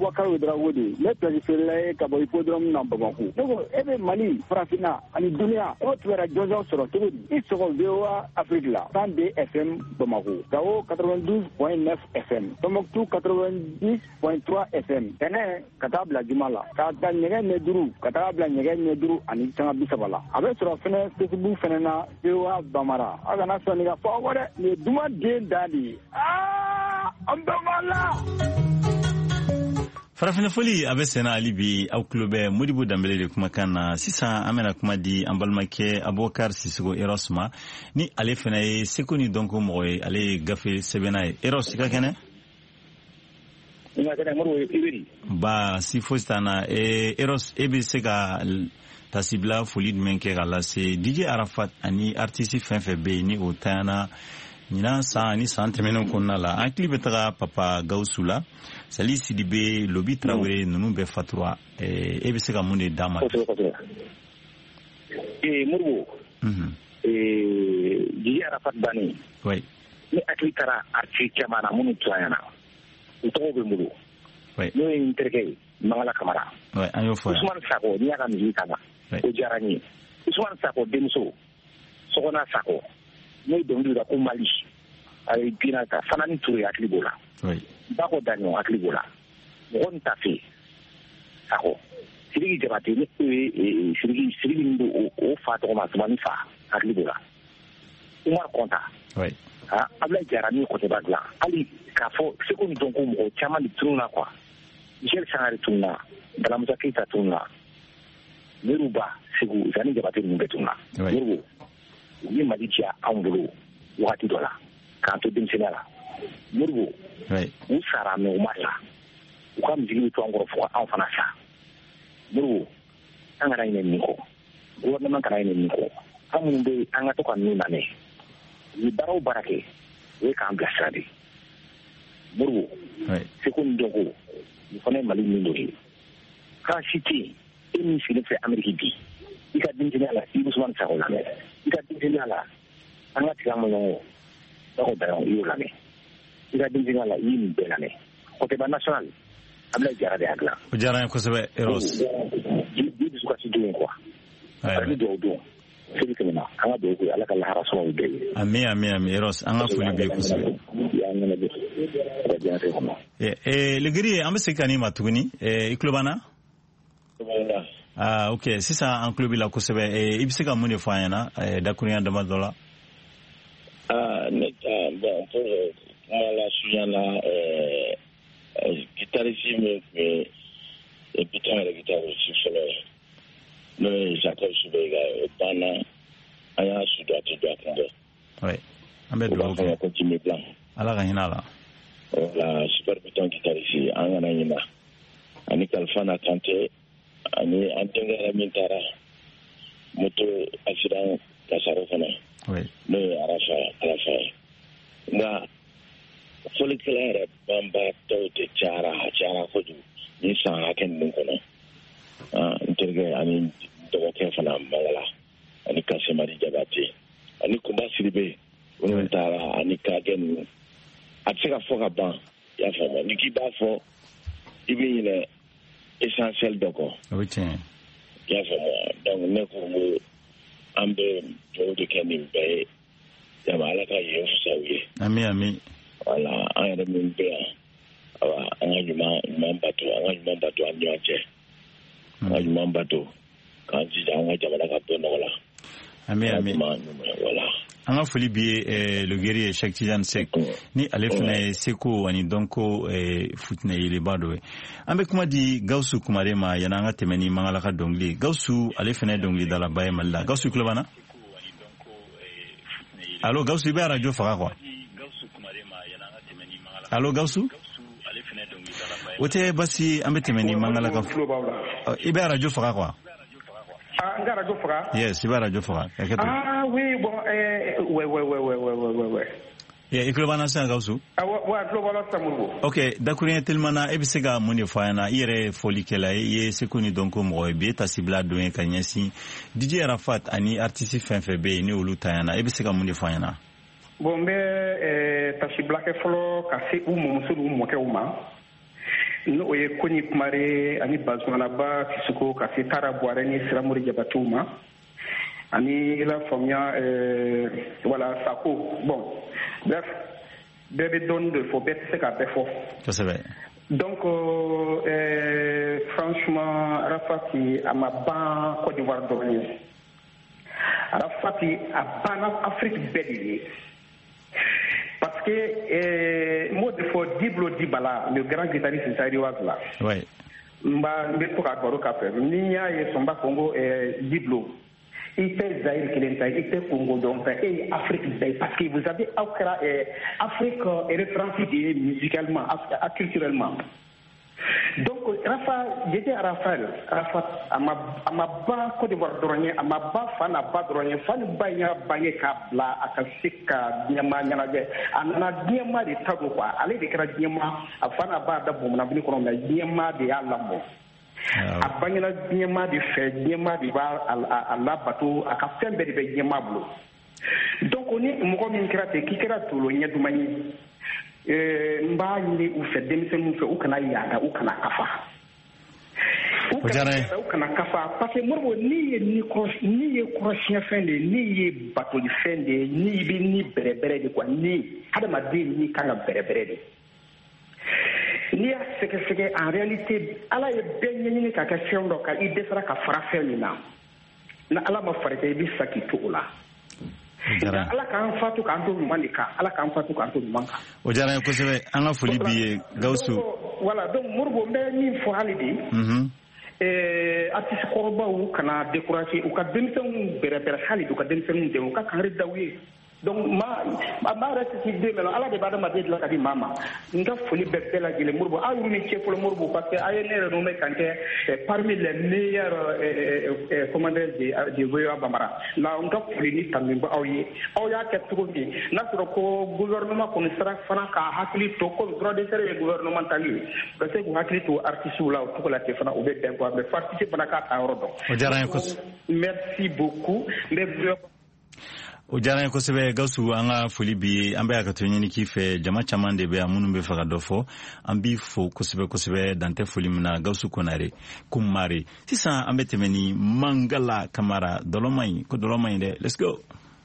Boubacar Ouedraogo, le président Kabo Hippodrome na Bamako. Donc, ebe Mali, Farafina, ani Dunia, autre radio sur le tour. Ils seront VOA Afrique là, 102 FM Bamako. Gao 92.9 FM. Tombouctou 90.3 FM. Tene katabla Jumala. Kata nyege neduru, katabla nyege neduru ani tanga bisabala. Avec sur la Facebook fenena VOA Bamara. Agana soniga forward le duma den dali. Ambamala. Farafina foli abe sena alibi au clube Modibo Dambele de kuma kana sisa amena kuma di ambalmake Abokar Sisigo Erosma ni ale fena ye sekoni donko moy ale gafe sebena Eros ka kene ba si fostana Eros ebe sega tasibla foli menke gala se DJ Arafat ani artiste fenfe be ni otana Nina sa ni santre menon konna la an clip taga papa Gausula Sali Sidibe Lobi Traoré nunu be fatura e be se ka munde dama Murwo Jiji Arafat Bani oui ni akitara arti chamana munu tsayana utogo be mulu oui no interke mangala kamara oui ayo fo Usman Sako ni aka mi kana o jarani Usman Sako demso sokona Sako ne dondu da ko Mali ay bina ta fanani touré aklibola oui bako danyo aklibola on ta fi Sako sirigi jabate ni sirigi ndo o fa to ma tmani fa aklibola Umar Konta oui abla jarani ko te bagla ali ka fo se ko donc mo chama di truna quoi Michel Sangare truna dalam zakita truna Meruba sigu zani jabate ni betuna Meruba ni Malikia Angulo wakati dola kanto dimsenala Meruba usara me umala ukam jigi to angoro fo an fana sa Meruba angara ine niko gouvernement kana ine niko amumbe anga to kan nuna ne ni baraw barake we ka ambassadeur Murwo sekon dongo ni fane Mali mindori ka city emi sile fe Amerique bi ika dinjina la Usman Sako la ika dinjina la anga tiamo no ko dayo yo la ne ika dinjina la yin be la ne ko te ba national abla jara de agla o jara ko sebe Eros di su ka ci do quoi ali do Ami Eros anga fuli be ko sebe le gri am se kani matuguni iklobana ok sisa en club la ko sebe ibsika mune fayana dakuriya dama dola neta bon pour la sujana guitariste mais et putain la guitare aussi solo le Jacob Subega bana aya suda ti do akande ouais ambe do ko continue plan ala ga hinala la super putain guitariste angana yina ani kalfana kante ani antengara mintara moto accident kasaro kana oui no arafa nga folikere bamba to te chara ko du ni sa haken mun kono interge ani to ke fana mangala ani kase mari jabati ani kumba siribe on tara ani kagen atsika foka ban ya fama ni ki ba fo ibi ile essentiel doko oui tiens ya fama donc ne ko mo ambe to de kenim be ya mala ka ye fusawiye ami wala ayere min be awa angaji mambato anyoache angaji mambato kanji anga jamana ka to nola ami wala anga foli bi le guerrier Cheikh Tidiane Seck ni alefna seko ani donko futna ile badwe ambe kuma di Gausu kumarema yana anga temeni mangala ka dongli Gausu alefna dongli dala baye malla Gausu klobana allo Gausu be radio fara quoi allo Gausu wote basi ambe temeni mangala ka ibe radio fara quoi nga radio fara yes ibe radio fara oui bon ouais iklobana sa Gausu wa global samurgo ok dakurien telmana ebisega moni fayana ire folikela ye sekoni donko mo be tasibla do en kanyasi DJ Arafat ani artiste fenfe be ni olutayana ebisega moni fayana bombe tasibla ke folo kasi umu musulu mo ke uma n'o ye Koni Kumare ani Bazumana Ba Sisoko ka se Tara Bouare ni Siramori Diabatou ma ani la faamuya voilà Sako bon bref bɛɛ bɛ dɔɔni de fɔ bɛɛ tɛ se ka bɛɛ fɔ kosɛbɛ donc franchement Arafati a ma ban Côte d'Ivoire dɔrɔn ye Arafati a banna Afrique bɛɛ de ye parce que mot de fɔ Diblo Dibala le grand guitariste zaïrois là ouais n bɛ to ka baro k'a fɛ ni y'a ye sɔnba Congo Diblo il tɛ Zaïre kelen ta il tɛ Congo dɔn ta et Afrique bɛɛ parce que vous avez aw kɛra Afrique référence de ye musicalement culturellement donc j'étais Arafat a ma ban Côte d'Ivoire dɔrɔn ye a ma ban fa n'a ba dɔrɔn ye fa ni ba in y'a bange k'a bila a ka se ka diɲɛma ɲɛnajɛ a nana diɲɛma de ta don quoi ale de kɛra diɲɛma a fa n'a ba da bɔnmɔnabili kɔnɔ mais diɲɛma de y'a lamɔ a bangena diɲɛma de fɛ diɲɛma de b'a a labato a ka fɛn bɛɛ de bɛ diɲɛma bolo donc ni mɔgɔ min kɛra ten k'i kɛra tolo ɲɛ duman ye n b'a ɲini u fɛ denmisɛnninw fɛ u kana yaada u kana kafa u kana kafa parce que Modibo n'i ye kɔrɔsiɲɛfɛn de ye n'i ye batolifɛn de ye n'i bɛ ni bɛrɛbɛrɛ de quoi ni hadamaden n'i kan ka bɛrɛbɛrɛ de n'i y'a sɛgɛsɛgɛ en réalité ala ye bɛɛ ɲɛɲini ka kɛ fɛn dɔ kan i dɛsɛra ka fara fɛn min na na ala ma fari kɛ i bɛ sa k'i to o la ala k'an fatu k'an to ɲuman de kan ala k'an fatu k'an to ɲuman kan o diyara n ye kosɛbɛ an ka foli b'i ye Gawusu voilà donc Modibo n bɛ min fɔ hali bi artiste kɔrɔbaw kana décourager u ka denmisɛnninw bɛrɛbɛrɛ hali bi u ka denmisɛnninw dɛmɛ u ka kangari da u ye donc ma reste ci den melo ala de b'a adamaden dilan ka di maa ma n ka foli bɛɛ bɛɛ lajɛlen Modibo aw y'u ni cɛ fɔlɔ Modibo parce que a ye ne yɛrɛ nommé kan kɛ parmi les meilleurs commandeurs de VOA Bambara la n ka foli ni tanu bɛ aw ye aw y'a kɛ cogo min n'a sɔrɔ ko gouvernement kɔni sera fana k'a hakili to ko droit de serre ye gouvernemental ye u ka se k'u hakili to artistes la o cogo la ten fana u bɛ bɛn quoi mais artiste fana k'a ta yɔrɔ dɔn o diyara n ye kosɛbɛ merci beaucoup o diyara n ye kosɛbɛ Gawusu an ka foli bi an bɛ a ka to ɲini k'i fɛ jama caman de bɛ yan minnu bɛ fɛ ka dɔ fɔ an b'i fo kosɛbɛ kosɛbɛ dan tɛ foli min na Gawusu Konare Kumare sisan an bɛ tɛmɛ ni Mangala Kamara dɔlɔma in ko dɔlɔma in dɛ let's go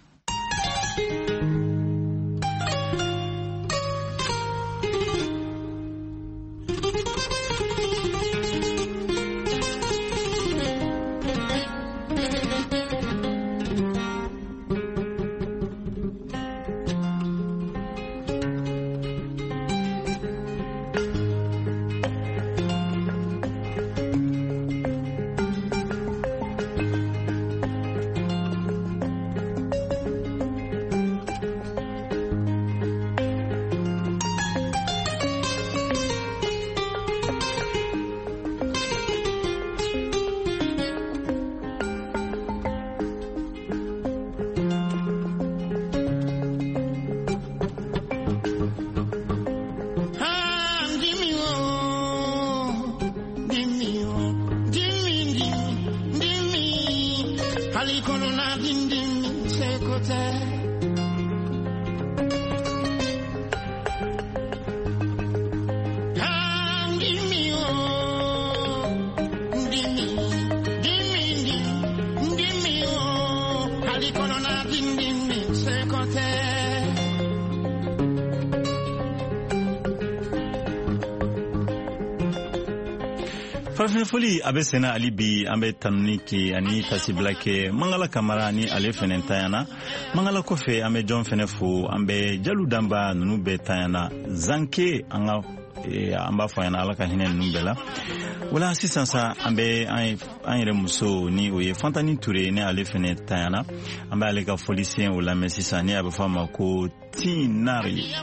farafin foli a bɛ senna hali bi an bɛ tanuni kɛ ani tasibila kɛ Mangala Kamara ni ale fɛnɛ tanyana Mangala kɔfɛ an bɛ jɔn fɛnɛ fo an bɛ Jalu Danba ninnu bɛɛ tanyana Zanke an b'a fɔ ɲɛna ala ka hinɛ ninnu bɛɛ la wala sisan sa an bɛ an yɛrɛ muso ni o ye Fantani Ture ni ale fɛnɛ tanyana an bɛ ale ka foli sen o lamɛn sisan ni a bɛ fɔ a ma ko Tinari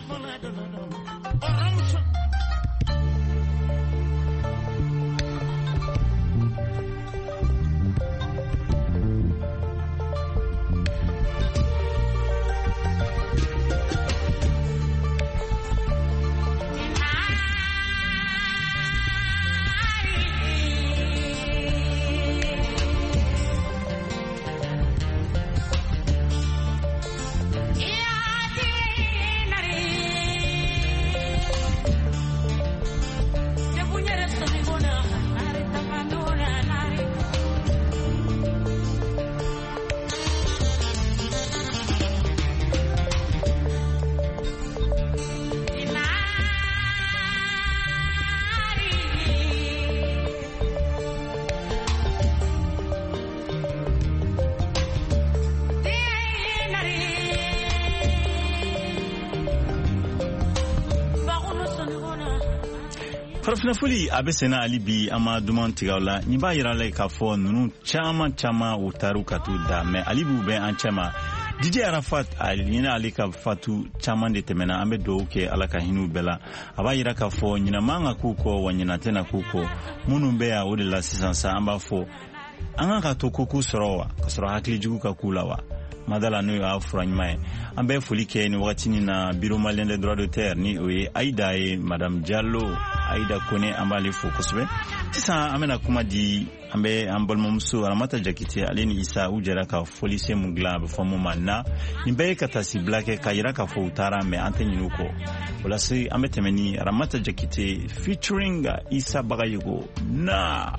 farafina foli a bɛ senna hali bi an ma duman tigɛ la nin b'a yira la k'a fɔ ninnu caman u taru ka t'u da mɛ hali bi u bɛ an cɛma DJ Arafat a ɲinɛ ale ka fatu caman de tɛmɛna an bɛ dugawu kɛ ala ka hinɛw bɛɛ la a b'a yira k'a fɔ ɲinɛ man ka k'u kɔ wa ɲinɛ tɛna k'u kɔ minnu bɛ yan o de la sisan sa an b'a fɔ an ka to koko sɔrɔ wa ka sɔrɔ hakili jugu ka k'u la wa madala n'o y'a fura ɲuman ye an bɛ foli kɛ ni wagati na bureau malien des droits de terre ni o ye Aïda ye madame Diallo Aïda Kone an b'ale fo kosɛbɛ sisan an bɛna kuma di an bɛ an balimamuso Aramata Jakite ale ni Isa u jɛra ka foli se mun dilan a bɛ fɔ mun ma na nin bɛɛ ye ka taa si bila kɛ ka yira k'a fɔ u taara mɛ an tɛ ɲinɛ u kɔ o la se an bɛ tɛmɛ ni Aramata Jakite featuring Isa Bagayogo na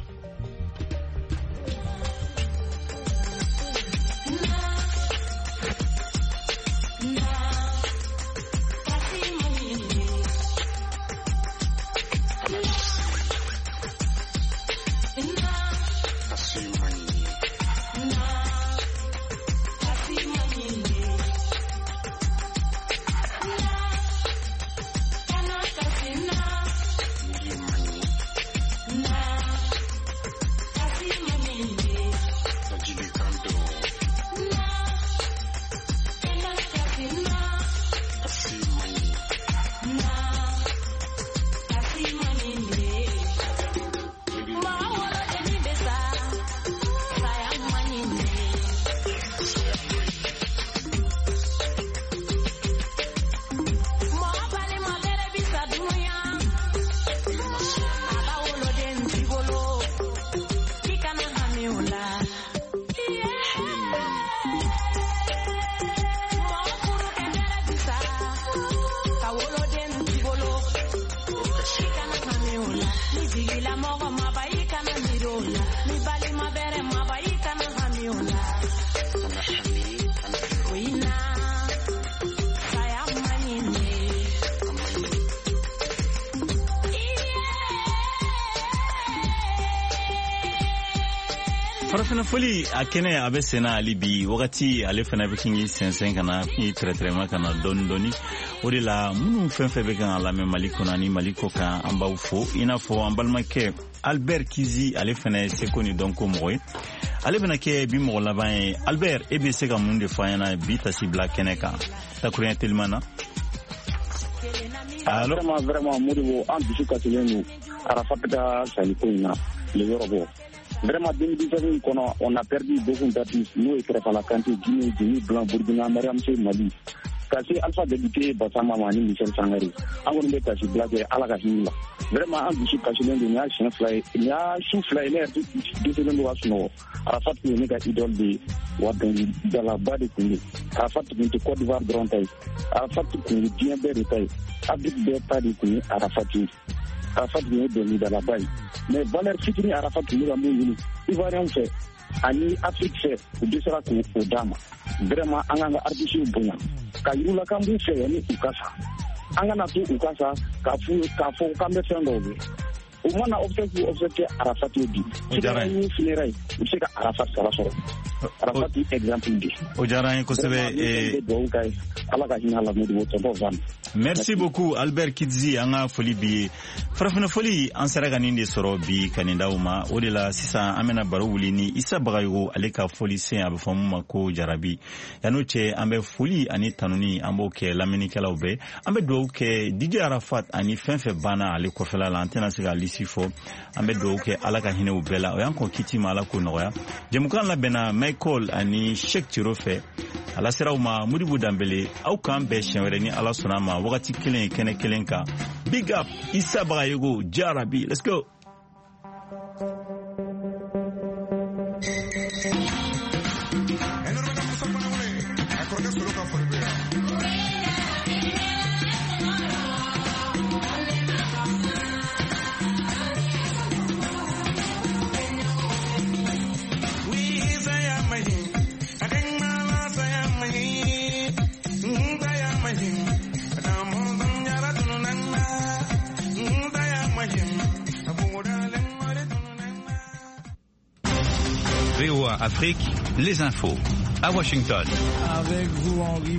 farafina foli a kɛnɛ a bɛ senna hali bi wagati ale fana bɛ k'i sɛnsɛn ka na k'i tɛrɛtɛrɛma ka na dɔɔni dɔɔni o de la minnu fɛn fɛn bɛ kan a lamɛn Mali kɔnɔ ani Mali kɔ kan an b'aw fo i n'a fɔ an balimakɛ Albert Kizi ale fana ye seko ni dɔnko mɔgɔ ye ale bɛna kɛ bi mɔgɔ laban ye Albert e bɛ se ka mun de fɔ an ɲɛna bi tasi bila kɛnɛ kan takuruɲɛ teliman na allo vraiment Modibo an dusu kasilen don Arafat ka saliko in na le yɔrɔ bɔ vraiment 2017 kɔnɔ on a perdu beaucoup d'artistes n'o ye Kɛrɛfala Kante Guinée Jimi Blanc Burkina Mariam Sey Mali ka se Alpha Député Bassama ma ni Michel Sangare an kɔni bɛ tasi bila kɛ ala ka hinɛ la vraiment an dusu kasilen don nin y'a siɲɛ fila ye nin y'a su fila ye ne yɛrɛ dɛsɛlen don ka sunɔgɔ Arafat tun ye ne ka idole de ye wa dɔnkilidalaba de tun ye Arafat tun tɛ Côte d'Ivoire dɔrɔn ta ye Arafat tun ye diɲɛ bɛɛ de ta ye Afrique bɛɛ ta de tun ye Arafat ye Arafat tun ye dɔnkilidalaba ye mais valeur fitinin Arafat tun bɛ ka mun ɲini Ivoirien fɛ ani Afrique fɛ u dɛsɛra k'o d'a ma vraiment an k'an ka artistes bonya ka yir'u k'an b'u fɛ yanni u ka sa an kana to u ka sa k'a fɔ k'an bɛ fɛn dɔw kɛ u mana obsèque Arafat ye bi sigara ni finira ye u bɛ se ka Arafat sara sɔrɔ Arafat ye exemple de o diyara an ye kosɛbɛ ala ka hinɛ la Modibo tonton Van merci beaucoup Albert Kizi an ka foli bi ye farafina foli an sera ka nin de sɔrɔ bi ka nin d'aw ma o de la sisan an bɛna baro wuli ni Isa Bagayogo ale ka foli sen a bɛ fɔ mun ma ko jarabi yan'o cɛ an bɛ foli ani tanuni an b'o kɛ lamɛnnikɛlaw bɛɛ an bɛ dugawu kɛ DJ Arafat ani fɛn fɛn banna ale kɔfɛla la an tɛna se ka lisi fɔ an bɛ dugawu kɛ ala ka hinɛw bɛɛ la o y'an kɔ kiti ma ala k'o nɔgɔya jɛmukan labɛnna Michael ani Sheikh Tiro fɛ ala seraw ma Modibo Danbele aw k'an bɛɛ siɲɛ wɛrɛ ni ala sɔnna ma wagati kelen kɛnɛ kelen kan big up Isa Bagayogo jarabi let's go VOA Afrique, les infos à Washington. Avec vous, Henri